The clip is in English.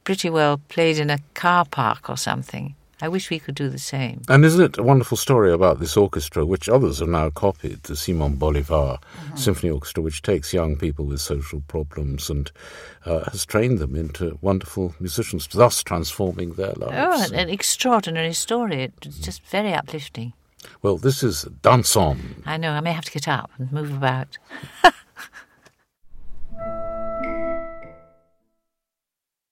pretty well played in a car park or something. I wish we could do the same. And isn't it a wonderful story about this orchestra, which others have now copied, the Simon Bolivar Symphony Orchestra, which takes young people with social problems and has trained them into wonderful musicians, thus transforming their lives. Oh, an extraordinary story. It's just very uplifting. Well, this is Danson. I know, I may have to get up and move about.